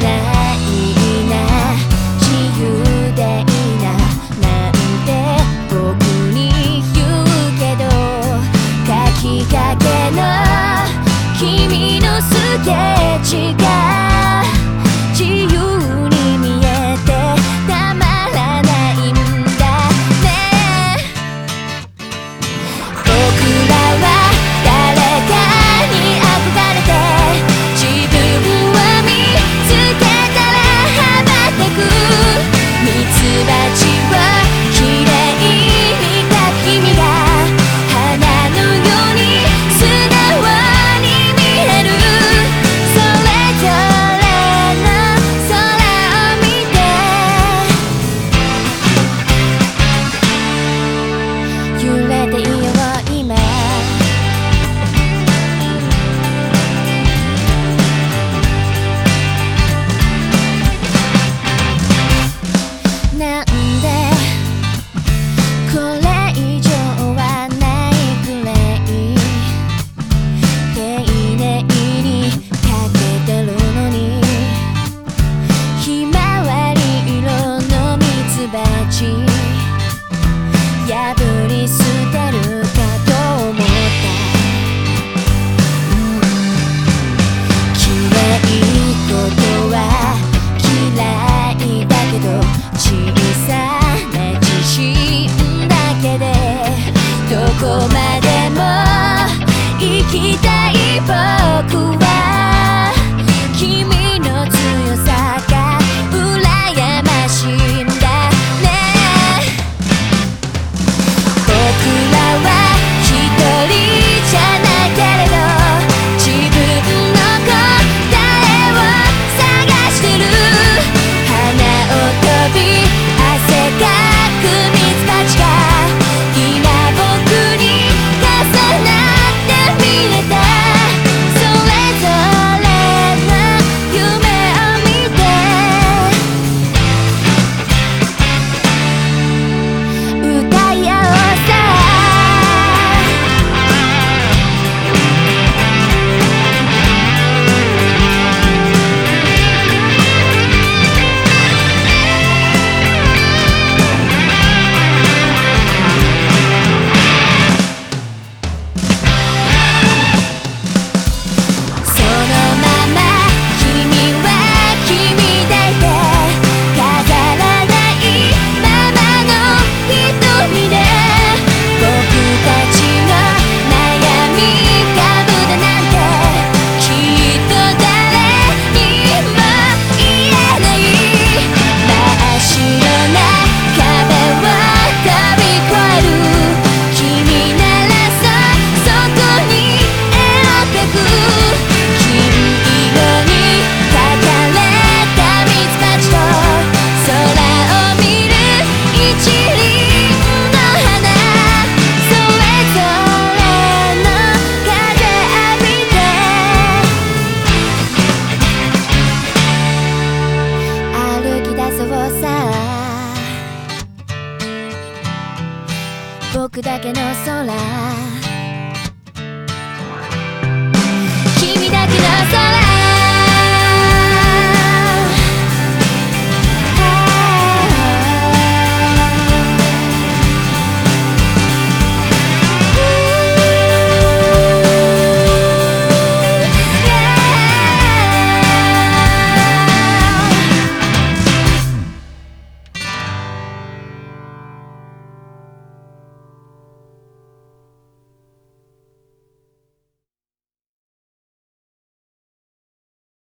ないな、自由でいいななんて僕に言うけど、書きかけの君のスケッチが自由に見えてたまらないんだね。僕らは誰かに憧れて自分を見つけたら羽ばたく、ミツバチをきれいに描く君が花のように素直に見える。それぞれの空を見て揺れていよう今、なんでこれ以上はないくらい丁寧にかけてるのに、ひまわり色のミツバチ破り捨てるかと思った。綺麗ことは嫌いだけど、小さな自信だけでどこまでも行きたい。僕は君の強さが羨ましいんだね。僕らは一人じゃないけれど自分の答えを探してる。花を飛び汗かくミツバチが今僕に重なって見れた。それぞれの夢を見て歌い合おうさ。そのまま君は君でいて飾らないままの瞳で僕たちの悩みかぶだなんてきっと誰にも言えない。真っ白な壁を飛び越える君ならそこに絵を描く。金色に描かれたミツバチと空を見る一輪の花、それぞれの風浴びて歩き出そうさ。僕だけの空